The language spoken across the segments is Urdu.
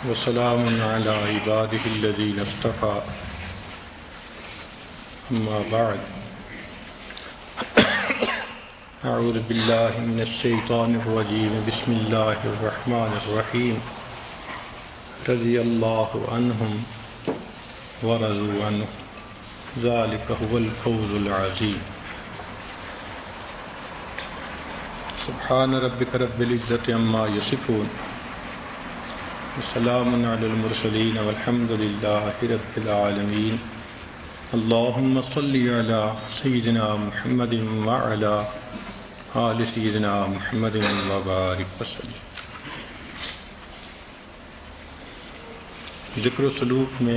وسلام علی عبادہ الذین اصطفیٰ اما بعد اعوذ باللہ من الشیطان الرجیم بسم اللہ الرحمن الرحیم رضی اللہ عنہم ورضوا عنہ ذلک هو الفوز العظیم سبحان ربک رب العزت عما یصفون وسلام علی المرسلین والحمد للہ رب العالمین اللہم صلی علی سیدنا محمد وعلی آل سیدنا محمد وبارک وسلم۔ ذکر و سلوک میں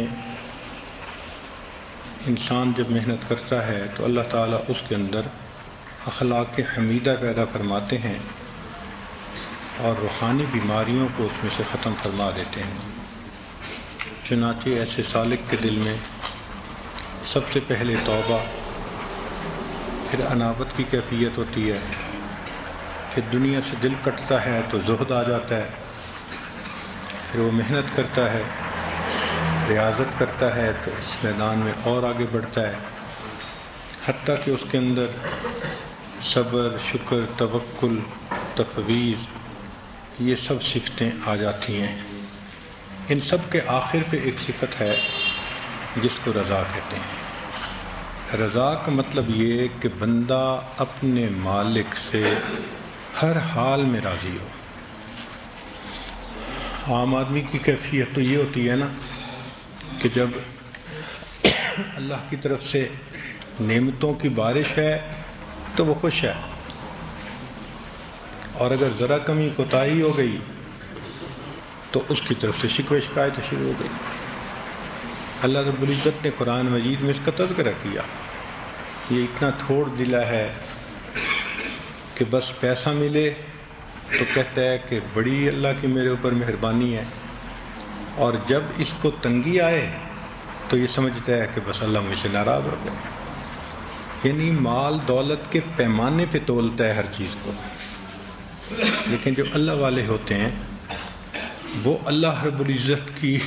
انسان جب محنت کرتا ہے تو اللہ تعالیٰ اس کے اندر اخلاق حمیدہ پیدا فرماتے ہیں اور روحانی بیماریوں کو اس میں سے ختم فرما دیتے ہیں۔ چنانچہ ایسے سالک کے دل میں سب سے پہلے توبہ، پھر انابت کی کیفیت ہوتی ہے، پھر دنیا سے دل کٹتا ہے تو زہد آ جاتا ہے، پھر وہ محنت کرتا ہے، ریاضت کرتا ہے تو اس میدان میں اور آگے بڑھتا ہے، حتیٰ کہ اس کے اندر صبر، شکر، توکل، تفویض، یہ سب صفتیں آ جاتی ہیں۔ ان سب کے آخر پہ ایک صفت ہے جس کو رضا کہتے ہیں۔ رضا کا مطلب یہ کہ بندہ اپنے مالک سے ہر حال میں راضی ہو۔ عام آدمی کی کیفیت تو یہ ہوتی ہے نا کہ جب اللہ کی طرف سے نعمتوں کی بارش ہے تو وہ خوش ہے، اور اگر ذرا کمی کوتاہی ہو گئی تو اس کی طرف سے شکوے شکایت شروع ہو گئی۔ اللہ رب العزت نے قرآن مجید میں اس کا تذکرہ کیا، یہ اتنا تھوڑ دلا ہے کہ بس پیسہ ملے تو کہتا ہے کہ بڑی اللہ کی میرے اوپر مہربانی ہے، اور جب اس کو تنگی آئے تو یہ سمجھتا ہے کہ بس اللہ مجھ سے ناراض ہو گیا۔ یعنی مال دولت کے پیمانے پہ تولتا ہے ہر چیز کو۔ لیکن جو اللہ والے ہوتے ہیں وہ اللہ رب العزت کی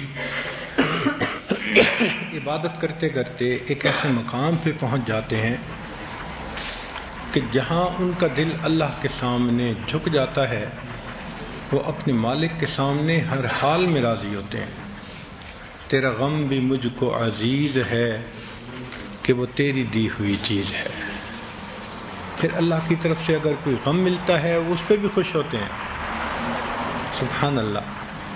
عبادت کرتے کرتے ایک ایسے مقام پہ پہنچ جاتے ہیں کہ جہاں ان کا دل اللہ کے سامنے جھک جاتا ہے، وہ اپنے مالک کے سامنے ہر حال میں راضی ہوتے ہیں۔ تیرا غم بھی مجھ کو عزیز ہے کہ وہ تیری دی ہوئی چیز ہے۔ پھر اللہ کی طرف سے اگر کوئی غم ملتا ہے اس پہ بھی خوش ہوتے ہیں۔ سبحان اللہ۔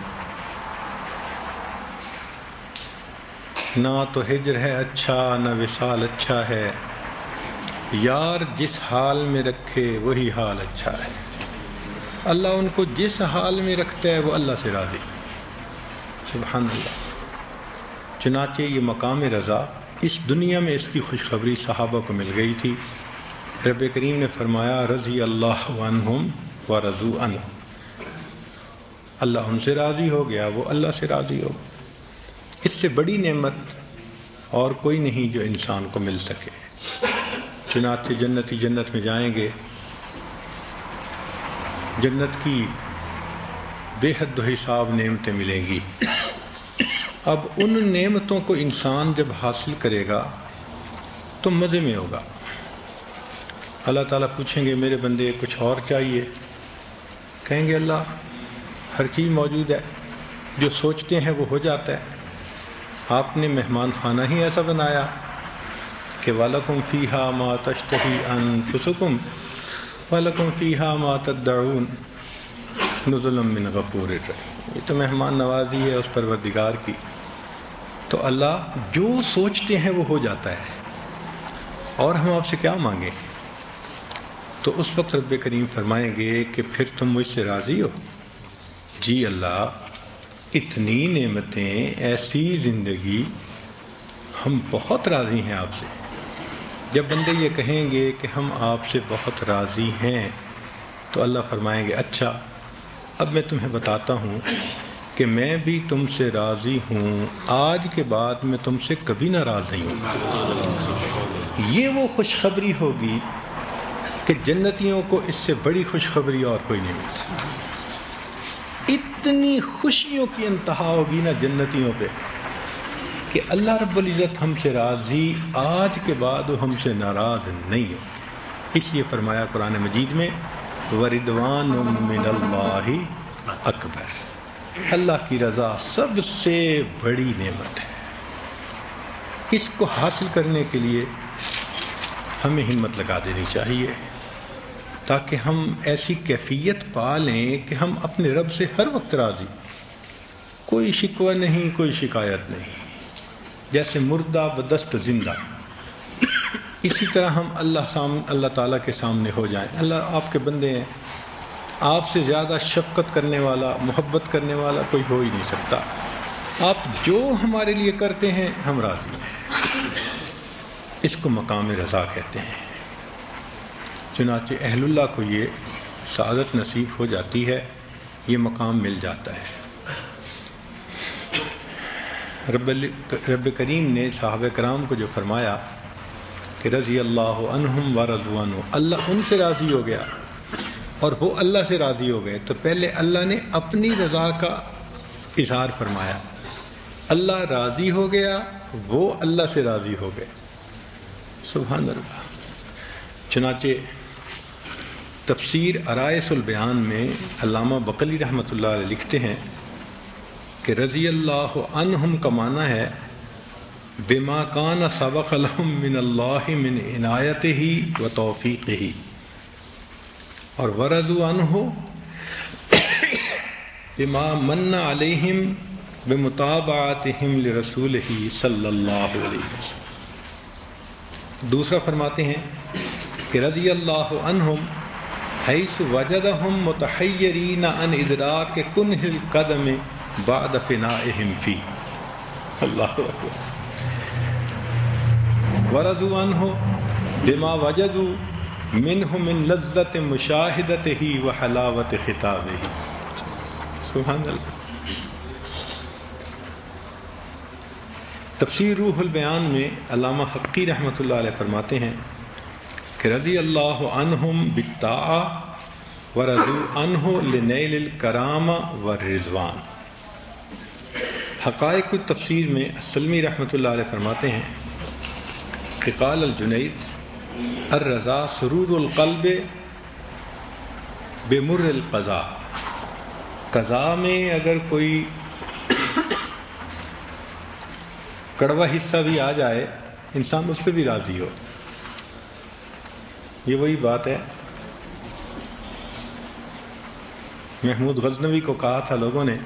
نہ تو ہجر ہے اچھا نہ وصال اچھا ہے، یار جس حال میں رکھے وہی حال اچھا ہے۔ اللہ ان کو جس حال میں رکھتا ہے وہ اللہ سے راضی۔ سبحان اللہ۔ چنانچہ یہ مقام رضا اس دنیا میں اس کی خوشخبری صحابہ کو مل گئی تھی۔ رب کریم نے فرمایا رضی اللہ عنہم ورضوا عنہ، اللہ ان سے راضی ہو گیا، وہ اللہ سے راضی ہو گیا۔ اس سے بڑی نعمت اور کوئی نہیں جو انسان کو مل سکے۔ چنانچہ جنتی جنت میں جائیں گے، جنت کی بے حد و حساب نعمتیں ملیں گی۔ اب ان نعمتوں کو انسان جب حاصل کرے گا تو مزے میں ہوگا۔ اللہ تعالیٰ پوچھیں گے میرے بندے کچھ اور چاہیے؟ کہیں گے اللہ ہر چیز موجود ہے، جو سوچتے ہیں وہ ہو جاتا ہے۔ آپ نے مہمان خانہ ہی ایسا بنایا کہ وَلَكُمْ فِيهَا مَا تَشْتَهِي أَنفُسُكُمْ وَلَكُمْ فِيهَا مَا تَدَّعُونَ نُزُلًا مِّنْ غَفُورٍ رَحِيمٍ۔ یہ تو مہمان نوازی ہے اس پروردگار کی۔ تو اللہ جو سوچتے ہیں وہ ہو جاتا ہے، اور ہم آپ سے کیا مانگیں؟ تو اس وقت رب کریم فرمائیں گے کہ پھر تم مجھ سے راضی ہو؟ جی اللہ، اتنی نعمتیں، ایسی زندگی، ہم بہت راضی ہیں آپ سے۔ جب بندے یہ کہیں گے کہ ہم آپ سے بہت راضی ہیں تو اللہ فرمائیں گے اچھا اب میں تمہیں بتاتا ہوں کہ میں بھی تم سے راضی ہوں، آج کے بعد میں تم سے کبھی ناراض نہیں ہوں۔ یہ وہ خوشخبری ہوگی کہ جنتیوں کو اس سے بڑی خوشخبری اور کوئی نہیں مل سکتی۔ اتنی خوشیوں کی انتہا ہوگی نا جنتیوں پہ کہ اللہ رب العزت ہم سے راضی، آج کے بعد وہ ہم سے ناراض نہیں ہو. اس لیے فرمایا قرآن مجید میں وَرِضْوَانٌ مِّنَ اللَّهِ اکبر، اللہ کی رضا سب سے بڑی نعمت ہے. اس کو حاصل کرنے کے لیے ہمیں ہمت لگا دینی چاہیے تاکہ ہم ایسی کیفیت پا لیں کہ ہم اپنے رب سے ہر وقت راضی، کوئی شکوہ نہیں، کوئی شکایت نہیں. جیسے مردہ بدست زندہ، اسی طرح ہم اللہ تعالیٰ کے سامنے ہو جائیں. اللہ آپ کے بندے ہیں، آپ سے زیادہ شفقت کرنے والا، محبت کرنے والا کوئی ہو ہی نہیں سکتا. آپ جو ہمارے لیے کرتے ہیں ہم راضی ہیں. اس کو مقام رضا کہتے ہیں. چنانچہ اہل اللہ کو یہ سعادت نصیب ہو جاتی ہے، یہ مقام مل جاتا ہے. رب کریم نے صحابہ کرام کو جو فرمایا کہ رضی اللہ عنہم ورضوا عنہ، اللہ ان سے راضی ہو گیا اور وہ اللہ سے راضی ہو گئے، تو پہلے اللہ نے اپنی رضا کا اظہار فرمایا. اللہ راضی ہو گیا، وہ اللہ سے راضی ہو گئے. سبحان اللہ. چنانچہ تفسیر عرائس البیان میں علامہ بقلی رحمۃ اللہ علیہ لکھتے ہیں کہ رضی اللہ عنہم کا معنی ہے بما کان سبق لهم من اللہ من عنایتہ و توفیقہ، اور ورضوا عنہ بما من علیہم بمتابعتہم لرسولہ صلی اللہ علیہ وسلم. دوسرا فرماتے ہیں کہ رضی اللہ عنہم حیث وجدہم متحیرین عن ادراک کنہ القدم بعد فنائہم فی. اللہ اکبر. ورضوا عنہ بما وجدوا منہ من لذت مشاہدتہ و حلاوت خطابہ. سبحان اللہ. تفسیر روح البیان میں علامہ حقی رحمۃ اللہ علیہ فرماتے ہیں کہ رضی اللہ عنہم بالطاعہ ورضوا عنہ لنیل الکرامہ والرضوان. حقائق التفسیر میں السلمی رحمۃ اللہ علیہ فرماتے ہیں کہ قال الجنید الرضا سرور القلب بمر القضاء. قضاء میں اگر کوئی کڑوا حصہ بھی آ جائے انسان اس پہ بھی راضی ہو. یہ وہی بات ہے محمود غزنوی کو کہا تھا لوگوں نے،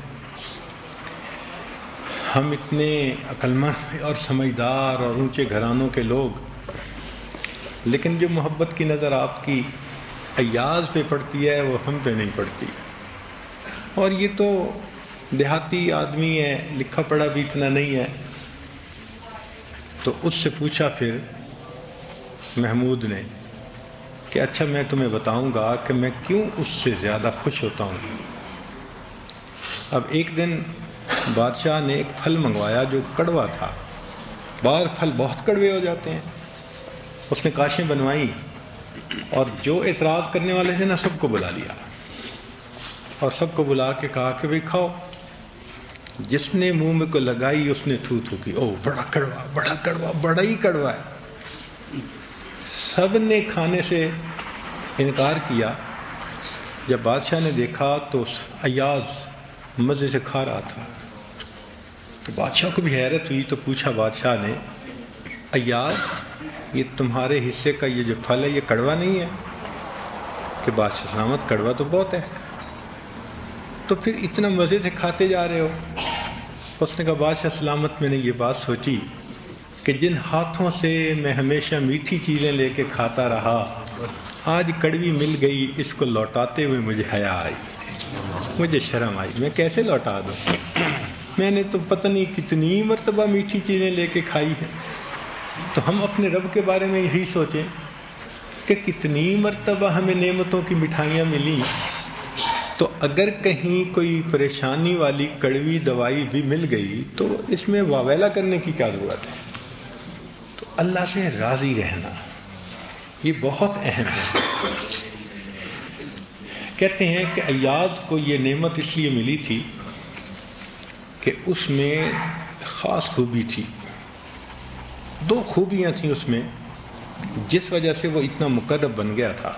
ہم اتنے عقلمند اور سمجھدار اور اونچے گھرانوں کے لوگ، لیکن جو محبت کی نظر آپ کی ایاز پہ پڑتی ہے وہ ہم پہ نہیں پڑتی. اور یہ تو دیہاتی آدمی ہے، لکھا پڑھا بھی اتنا نہیں ہے. تو اس سے پوچھا پھر محمود نے کہ اچھا میں تمہیں بتاؤں گا کہ میں کیوں اس سے زیادہ خوش ہوتا ہوں. اب ایک دن بادشاہ نے ایک پھل منگوایا جو کڑوا تھا. بعض پھل بہت کڑوے ہو جاتے ہیں. اس نے کاشیں بنوائیں اور جو اعتراض کرنے والے تھے نا سب کو بلا لیا اور سب کو بلا کے کہا کہ بھئی کھاؤ. جس نے منہ میں کو لگائی اس نے تھو تھو کی، او بڑا کڑوا، بڑا کڑوا، بڑا ہی کڑوا ہے. سب نے کھانے سے انکار کیا. جب بادشاہ نے دیکھا تو ایاز مزے سے کھا رہا تھا تو بادشاہ کو بھی حیرت ہوئی. تو پوچھا بادشاہ نے، ایاز یہ تمہارے حصے کا یہ جو پھل ہے یہ کڑوا نہیں ہے؟ کہ بادشاہ سلامت کڑوا تو بہت ہے، تو پھر اتنا مزے سے کھاتے جا رہے ہو. اس نے کہا بادشاہ سلامت میں نے یہ بات سوچی کہ جن ہاتھوں سے میں ہمیشہ میٹھی چیزیں لے کے کھاتا رہا آج کڑوی مل گئی، اس کو لوٹاتے ہوئے مجھے حیا آئی، مجھے شرم آئی. میں کیسے لوٹا دوں؟ میں نے تو پتہ نہیں کتنی مرتبہ میٹھی چیزیں لے کے کھائی ہیں. تو ہم اپنے رب کے بارے میں یہی سوچیں کہ کتنی مرتبہ ہمیں نعمتوں کی مٹھائیاں ملیں، تو اگر کہیں کوئی پریشانی والی کڑوی دوائی بھی مل گئی تو اس میں واویلا کرنے کی کیا ضرورت ہے؟ تو اللہ سے راضی رہنا یہ بہت اہم ہے. کہتے ہیں کہ ایاز کو یہ نعمت اس لیے ملی تھی کہ اس میں خاص خوبی تھی، 2 خوبیاں تھیں اس میں جس وجہ سے وہ اتنا مقرب بن گیا تھا۔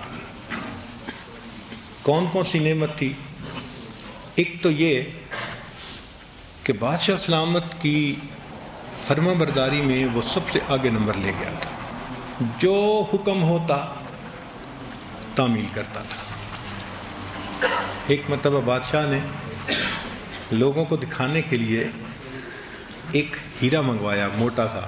کون کون سی نعمت تھی؟ ایک تو یہ کہ بادشاہ سلامت کی فرما برداری میں وہ سب سے آگے نمبر لے گیا تھا، جو حکم ہوتا تعمیل کرتا تھا۔ ایک مرتبہ بادشاہ نے لوگوں کو دکھانے کے لیے ایک ہیرا منگوایا موٹا سا،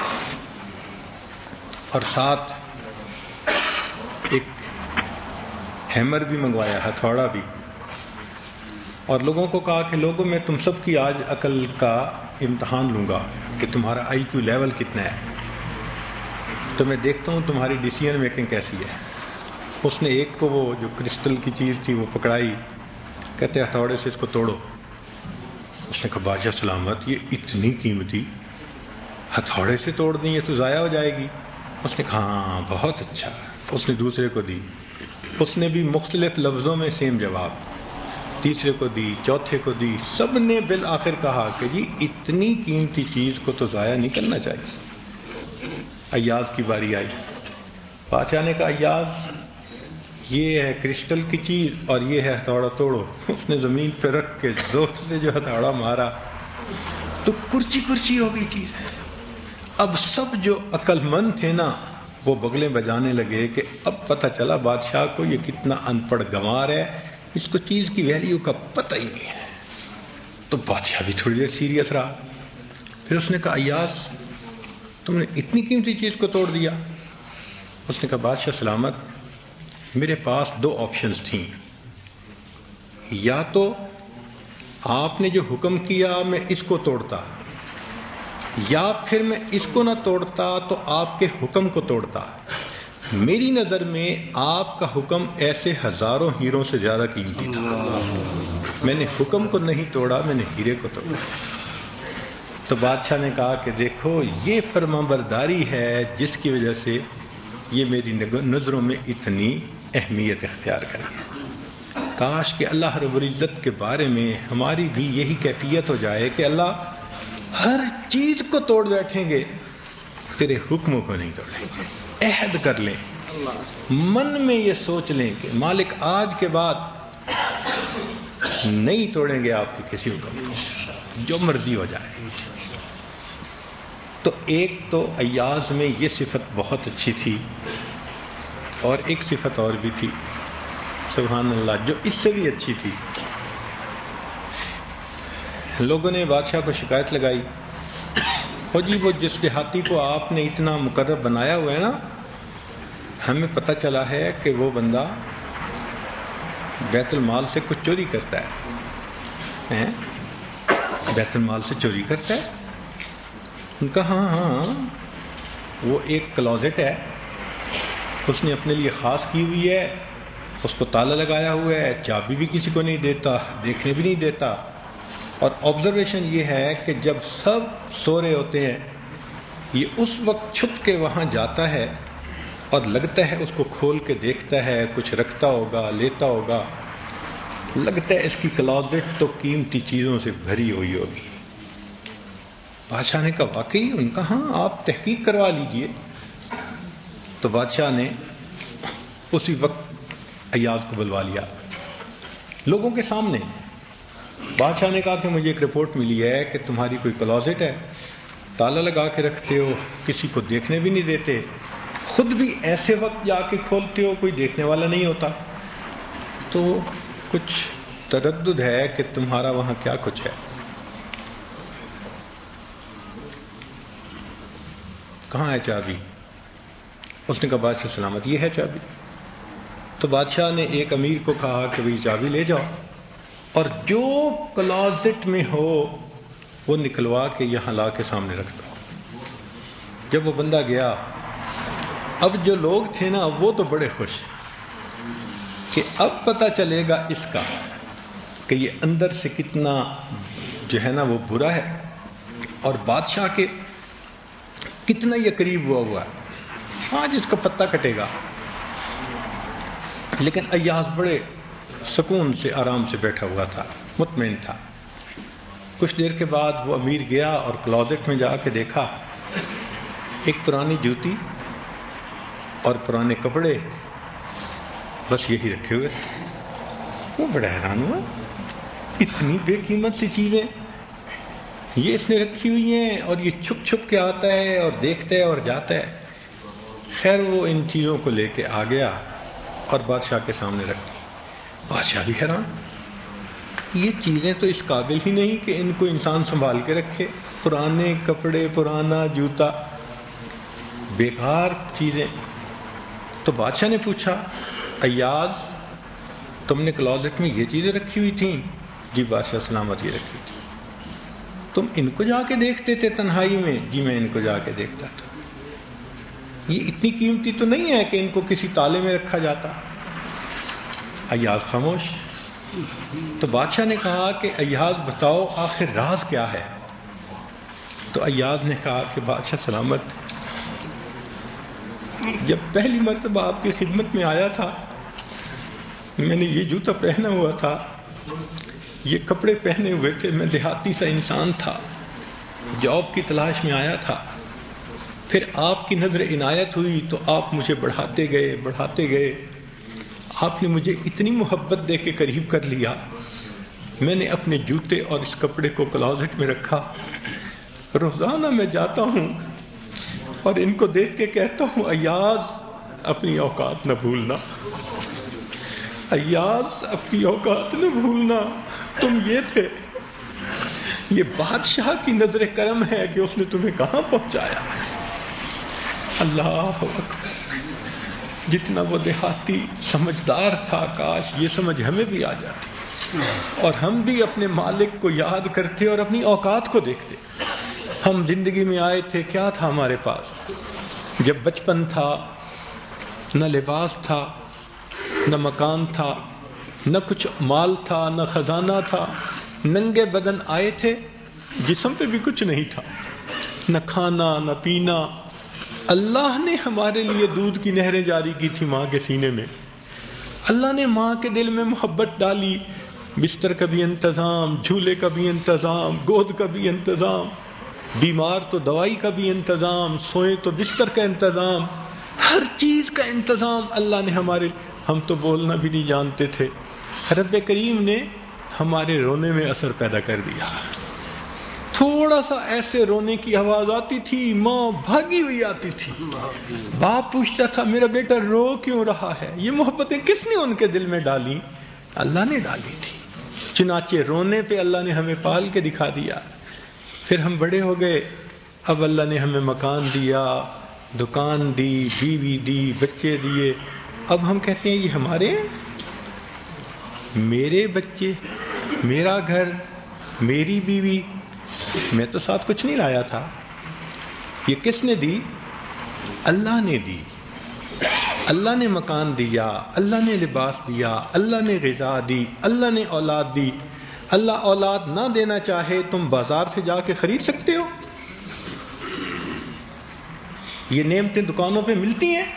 اور ساتھ ایک ہیمر بھی منگوایا، ہتھوڑا بھی، اور لوگوں کو کہا کہ لوگوں میں تم سب کی آج عقل کا امتحان لوں گا کہ تمہارا آئی کیو لیول کتنا ہے، تو میں دیکھتا ہوں تمہاری ڈیسیژن میکنگ کیسی ہے۔ اس نے ایک کو وہ جو کرسٹل کی چیز تھی وہ پکڑائی، کہتے ہتھوڑے سے اس کو توڑو۔ اس نے کہا بادشاہ سلامت یہ اتنی قیمتی ہتھوڑے سے توڑ دیں، یہ تو ضائع ہو جائے گی۔ اس نے کہا ہاں بہت اچھا۔ اس نے دوسرے کو دی، اس نے بھی مختلف لفظوں میں سیم جواب، تیسرے کو دی، چوتھے کو دی، سب نے بالآخر کہا کہ جی اتنی قیمتی چیز کو تو ضائع نہیں کرنا چاہیے۔ ایاز کی باری آئی، بادشاہ نے کہا ایاز یہ ہے کرسٹل کی چیز اور یہ ہے ہتھوڑا توڑو۔ اس نے زمین پہ رکھ کے زور سے جو ہتھوڑا مارا تو کرچی کرچی ہو گئی چیز۔ اب سب جو عقل مند تھے نا وہ بغلیں بجانے لگے کہ اب پتہ چلا بادشاہ کو یہ کتنا ان پڑھ گنوار ہے، اس کو چیز کی ویلیو کا پتہ ہی نہیں ہے۔ تو بادشاہ بھی تھوڑی دیر سیریس رہا، پھر اس نے کہا ایاز تم نے اتنی قیمتی چیز کو توڑ دیا؟ اس نے کہا بادشاہ سلامت میرے پاس 2 آپشنز تھیں، یا تو آپ نے جو حکم کیا میں اس کو توڑتا، یا پھر میں اس کو نہ توڑتا تو آپ کے حکم کو توڑتا۔ میری نظر میں آپ کا حکم ایسے ہزاروں ہیروں سے زیادہ قیمتی تھا، میں نے حکم کو نہیں توڑا، میں نے ہیرے کو توڑا۔ تو بادشاہ نے کہا کہ دیکھو یہ فرما برداری ہے جس کی وجہ سے یہ میری نظروں میں اتنی اہمیت اختیار کرے۔ کاش کہ اللہ رب العزت کے بارے میں ہماری بھی یہی کیفیت ہو جائے کہ اللہ ہر چیز کو توڑ بیٹھیں گے، تیرے حکموں کو نہیں توڑیں گے۔ عہد کر لیں، من میں یہ سوچ لیں کہ مالک آج کے بعد نہیں توڑیں گے آپ کے کسی حکم کو، جو مرضی ہو جائے۔ تو ایک تو ایاز میں یہ صفت بہت اچھی تھی، اور ایک صفت اور بھی تھی سبحان اللہ جو اس سے بھی اچھی تھی۔ لوگوں نے بادشاہ کو شکایت لگائی، ہو جی وہ جس دیہاتی کو آپ نے اتنا مقرب بنایا ہوا ہے نا، ہمیں پتہ چلا ہے کہ وہ بندہ بیت المال سے کچھ چوری کرتا ہے۔ بیت المال سے چوری کرتا ہے؟ ان کا ہاں وہ ایک کلوزٹ ہے، اس نے اپنے لیے خاص کی ہوئی ہے، اس کو تالا لگایا ہوا ہے، چابی بھی کسی کو نہیں دیتا، دیکھنے بھی نہیں دیتا۔ اور آبزرویشن یہ ہے کہ جب سب سو رہے ہوتے ہیں یہ اس وقت چھپ کے وہاں جاتا ہے اور لگتا ہے اس کو کھول کے دیکھتا ہے، کچھ رکھتا ہوگا، لیتا ہوگا، لگتا ہے اس کی کلوزٹ تو قیمتی چیزوں سے بھری ہوئی ہوگی۔ بادشاہ نے کہا واقعی؟ ان کا ہاں آپ تحقیق کروا لیجئے۔ تو بادشاہ نے اسی وقت ایاز کو بلوا لیا لوگوں کے سامنے۔ بادشاہ نے کہا کہ مجھے ایک رپورٹ ملی ہے کہ تمہاری کوئی کلوزٹ ہے، تالا لگا کے رکھتے ہو، کسی کو دیکھنے بھی نہیں دیتے، خود بھی ایسے وقت جا کے کھولتے ہو کوئی دیکھنے والا نہیں ہوتا، تو کچھ تردد ہے کہ تمہارا وہاں کیا کچھ ہے۔ کہاں ہے چابی؟ اس نے کہا بادشاہ سلامت یہ ہے چابی۔ تو بادشاہ نے ایک امیر کو کہا کہ بھئی چابی لے جاؤ اور جو کلازٹ میں ہو وہ نکلوا کے یہاں لا کے سامنے رکھ دو۔ جب وہ بندہ گیا، اب جو لوگ تھے نا وہ تو بڑے خوش کہ اب پتہ چلے گا اس کا کہ یہ اندر سے کتنا جو ہے نا وہ برا ہے اور بادشاہ کے کتنا یہ قریب ہوا ہے، آج اس کا پتہ کٹے گا۔ لیکن ایاز بڑے سکون سے آرام سے بیٹھا ہوا تھا، مطمئن تھا۔ کچھ دیر کے بعد وہ امیر گیا اور کلازٹ میں جا کے دیکھا ایک پرانی جوتی اور پرانے کپڑے، بس یہی رکھے ہوئے تھے۔ وہ بڑا حیران ہوا، اتنی بے قیمت سی چیزیں یہ اس نے رکھی ہوئی ہیں، اور یہ چھپ چھپ کے آتا ہے اور دیکھتا ہے اور جاتا ہے۔ خیر وہ ان چیزوں کو لے کے آ گیا اور بادشاہ کے سامنے رکھ دی۔ بادشاہ بھی حیران، یہ چیزیں تو اس قابل ہی نہیں کہ ان کو انسان سنبھال کے رکھے، پرانے کپڑے، پرانا جوتا، بیکار چیزیں۔ تو بادشاہ نے پوچھا، ایاز تم نے کلازٹ میں یہ چیزیں رکھی ہوئی تھیں؟ جی بادشاہ سلامت یہ رکھی تھی۔ تم ان کو جا کے دیکھتے تھے تنہائی میں؟ جی میں ان کو جا کے دیکھتا تھا۔ یہ اتنی قیمتی تو نہیں ہے کہ ان کو کسی تالے میں رکھا جاتا۔ ایاز خاموش۔ تو بادشاہ نے کہا کہ ایاز بتاؤ آخر راز کیا ہے؟ تو ایاز نے کہا کہ بادشاہ سلامت، جب پہلی مرتبہ آپ کی خدمت میں آیا تھا میں نے یہ جوتا پہنا ہوا تھا، یہ کپڑے پہنے ہوئے تھے، میں دیہاتی سا انسان تھا، جاب کی تلاش میں آیا تھا۔ پھر آپ کی نظر عنایت ہوئی تو آپ مجھے بڑھاتے گئے، آپ نے مجھے اتنی محبت دے کے قریب کر لیا، میں نے اپنے جوتے اور اس کپڑے کو کلازٹ میں رکھا۔ روزانہ میں جاتا ہوں اور ان کو دیکھ کے کہتا ہوں، ایاز اپنی اوقات نہ بھولنا، ایاز اپنی اوقات نہ بھولنا، تم یہ تھے۔ یہ بادشاہ کی نظر کرم ہے کہ اس نے تمہیں کہاں پہنچایا۔ اللہ اکبر، جتنا وہ دیہاتی سمجھدار تھا، کاش یہ سمجھ ہمیں بھی آ جاتی اور ہم بھی اپنے مالک کو یاد کرتے اور اپنی اوقات کو دیکھتے۔ ہم زندگی میں آئے تھے، کیا تھا ہمارے پاس؟ جب بچپن تھا، نہ لباس تھا، نہ مکان تھا، نہ کچھ مال تھا، نہ خزانہ تھا، ننگے بدن آئے تھے، جسم پہ بھی کچھ نہیں تھا، نہ کھانا نہ پینا۔ اللہ نے ہمارے لیے دودھ کی نہریں جاری کی تھی ماں کے سینے میں، اللہ نے ماں کے دل میں محبت ڈالی، بستر کا بھی انتظام، جھولے کا بھی انتظام، گود کا بھی انتظام، بیمار تو دوائی کا بھی انتظام، سوئے تو بستر کا انتظام، ہر چیز کا انتظام اللہ نے ہمارے، ہم تو بولنا بھی نہیں جانتے تھے، رب کریم نے ہمارے رونے میں اثر پیدا کر دیا۔ تھوڑا سا ایسے رونے کی آواز آتی تھی، ماں بھاگی ہوئی آتی تھی، باپ پوچھتا تھا میرا بیٹا رو کیوں رہا ہے؟ یہ محبتیں کس نے ان کے دل میں ڈالی؟ اللہ نے ڈالی تھی۔ چنانچہ رونے پہ اللہ نے ہمیں پال کے دکھا دیا۔ پھر ہم بڑے ہو گئے، اب اللہ نے ہمیں مکان دیا، دکان دی، بیوی دی، بچے دیے، اب ہم کہتے ہیں یہ ہمارے ہیں، میرے بچے، میرا گھر، میری بیوی، میں تو ساتھ کچھ نہیں لایا تھا۔ یہ کس نے دی؟ اللہ نے دی۔ اللہ نے مکان دیا، اللہ نے لباس دیا، اللہ نے غذا دی، اللہ نے اولاد دی۔ اللہ اولاد نہ دینا چاہے تم بازار سے جا کے خرید سکتے ہو؟ یہ نعمتیں دکانوں پہ ملتی ہیں؟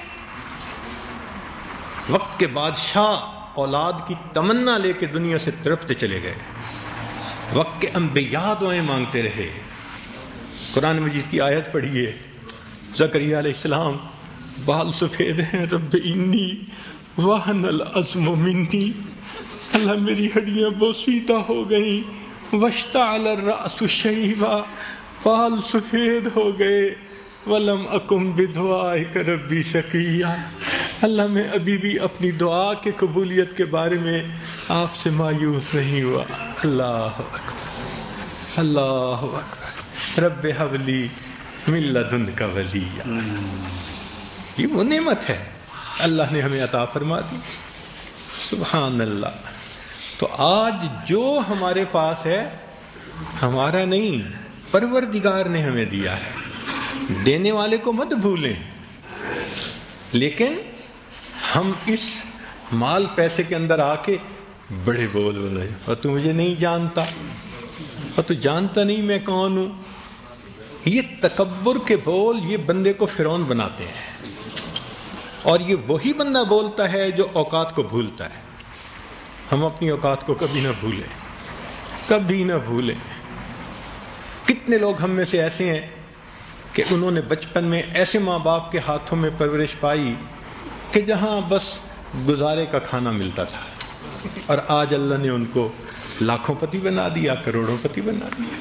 وقت کے بادشاہ اولاد کی تمنا لے کے دنیا سے تڑپتے چلے گئے، وقت کے انبیاء دعائیں مانگتے رہے۔ قرآن مجید کی آیت پڑھیے، زکریا علیہ السلام بال سفید ہیں، رب انی وہن العظم منی، اللہ میری ہڈیاں بوسیدہ ہو گئیں، واشتعل الرأس شیبا، بال سفید ہو گئے، ولم اکن بدعائک ربی شقیا، اللہ میں ابھی بھی اپنی دعا کے قبولیت کے بارے میں آپ سے مایوس نہیں ہوا۔ اللہ اکبر، اللہ اکبر، رب حب لی من لدنک ولیا۔ یہ وہ نعمت ہے اللہ نے ہمیں عطا فرما دی، سبحان اللہ۔ تو آج جو ہمارے پاس ہے ہمارا نہیں، پروردگار نے ہمیں دیا ہے، دینے والے کو مت بھولیں، لیکن ہم اس مال پیسے کے اندر آ کے بڑے بول بولے، اور تو مجھے نہیں جانتا، اور تو جانتا نہیں میں کون ہوں۔ یہ تکبر کے بول یہ بندے کو فرعون بناتے ہیں، اور یہ وہی بندہ بولتا ہے جو اوقات کو بھولتا ہے۔ ہم اپنی اوقات کو کبھی نہ بھولیں، کبھی نہ بھولیں۔ کتنے لوگ ہم میں سے ایسے ہیں کہ انہوں نے بچپن میں ایسے ماں باپ کے ہاتھوں میں پرورش پائی کہ جہاں بس گزارے کا کھانا ملتا تھا، اور آج اللہ نے ان کو لاکھوں پتی بنا دیا، کروڑوں پتی بنا دیا۔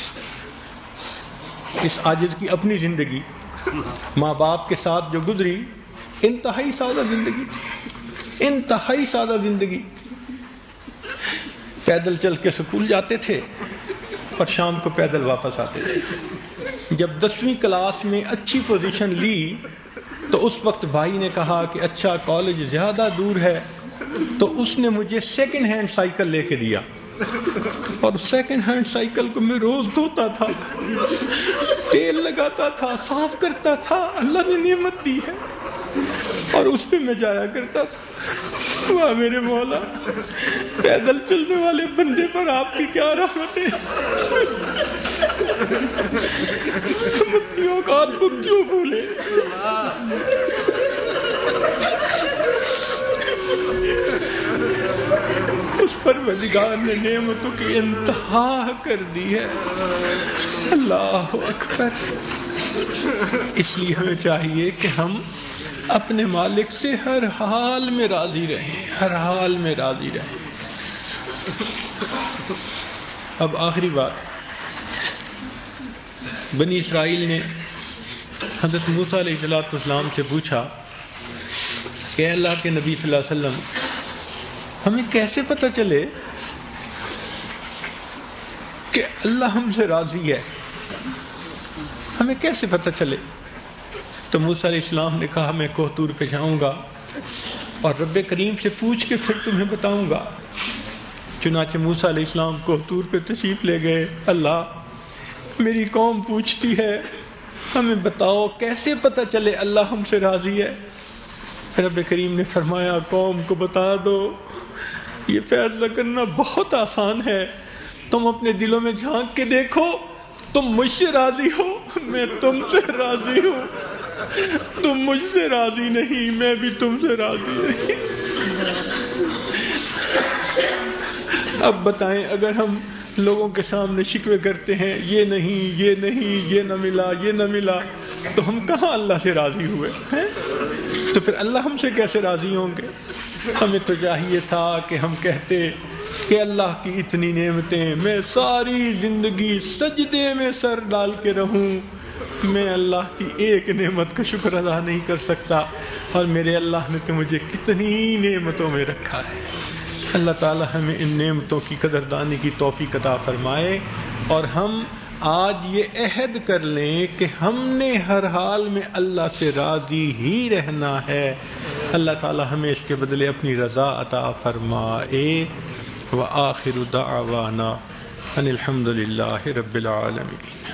اس عاجز کی اپنی زندگی ماں باپ کے ساتھ جو گزری انتہائی سادہ زندگی تھی، انتہائی سادہ زندگی۔ پیدل چل کے سکول جاتے تھے اور شام کو پیدل واپس آتے تھے۔ جب 10ویں کلاس میں اچھی پوزیشن لی تو اس وقت بھائی نے کہا کہ اچھا کالج زیادہ دور ہے، تو اس نے مجھے سیکنڈ ہینڈ سائیکل لے کے دیا، اور سیکنڈ ہینڈ سائیکل کو میں روز دھوتا تھا، تیل لگاتا تھا، صاف کرتا تھا۔ اللہ نے نعمت دی ہے، اور اس پہ میں جایا کرتا تھا۔ واہ میرے مولا، پیدل چلنے والے بندے پر آپ کی کیا رحمت ہے۔ ہم اپنی اوقات کو کیوں بھولے؟ اس پروردگار نے نعمتوں کی انتہا کر دی ہے۔ اللہ اکبر۔ اس لیے ہمیں چاہیے کہ ہم اپنے مالک سے ہر حال میں راضی رہیں، ہر حال میں راضی رہیں۔ اب آخری بات، بنی اسرائیل نے حضرت موسیٰ علیہ السلام سے پوچھا کہ اللہ کے نبی صلی اللہ علیہ وسلم، ہمیں کیسے پتہ چلے کہ اللہ ہم سے راضی ہے؟ ہمیں کیسے پتہ چلے؟ تو موسیٰ علیہ السلام نے کہا میں کوہ طور پہ جاؤں گا اور رب کریم سے پوچھ کے پھر تمہیں بتاؤں گا۔ چنانچہ موسیٰ علیہ السلام کوہ طور پہ تشریف لے گئے۔ اللہ میری قوم پوچھتی ہے، ہمیں بتاؤ کیسے پتہ چلے اللہ ہم سے راضی ہے؟ رب کریم نے فرمایا قوم کو بتا دو، یہ فیصلہ کرنا بہت آسان ہے، تم اپنے دلوں میں جھانک کے دیکھو، تم مجھ سے راضی ہو، میں تم سے راضی ہوں، تم مجھ سے راضی نہیں، میں بھی تم سے راضی نہیں۔ اب بتائیں، اگر ہم لوگوں کے سامنے شکوے کرتے ہیں یہ نہیں یہ نہیں، یہ نہ ملا یہ نہ ملا، تو ہم کہاں اللہ سے راضی ہوئے ہیں؟ تو پھر اللہ ہم سے کیسے راضی ہوں گے؟ ہمیں تو چاہیے تھا کہ ہم کہتے کہ اللہ کی اتنی نعمتیں، میں ساری زندگی سجدے میں سر ڈال کے رہوں، میں اللہ کی ایک نعمت کا شکر ادا نہیں کر سکتا، اور میرے اللہ نے تو مجھے کتنی نعمتوں میں رکھا ہے۔ اللہ تعالی ہمیں ان نعمتوں کی قدردانی کی توفیق عطا فرمائے، اور ہم آج یہ عہد کر لیں کہ ہم نے ہر حال میں اللہ سے راضی ہی رہنا ہے۔ اللہ تعالی ہمیں اس کے بدلے اپنی رضا عطا فرمائے۔ وآخر دعوانا ان الحمد للہ رب العالمین۔